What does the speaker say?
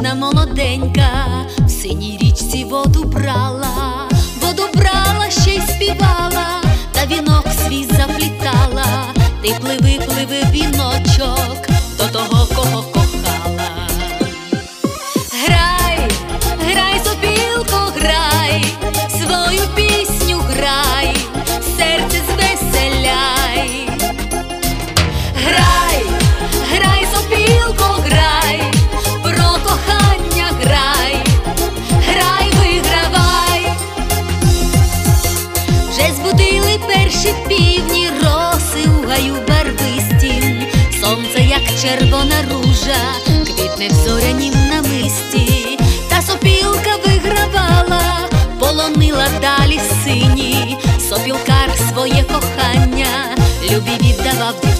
дівчина молоденька в синій річці воду брала, ще й співала, та вінок свій заплітала. Ти пливи, пливи, віночок, до того, кого кохала. Грай, грай, сопілко, грай, свою пісню грай, серце звеселяй. Грай, грай, сопілко, грай, про кохання грай, грай, вигравай. Вже збудили перші півні, роси у гаю барвисті, сонце, як червона ружа, квітне в зорянім намисті. Та сопілка вигравала, полонила далі сині, сопілкар своє кохання любі віддавав дівчині.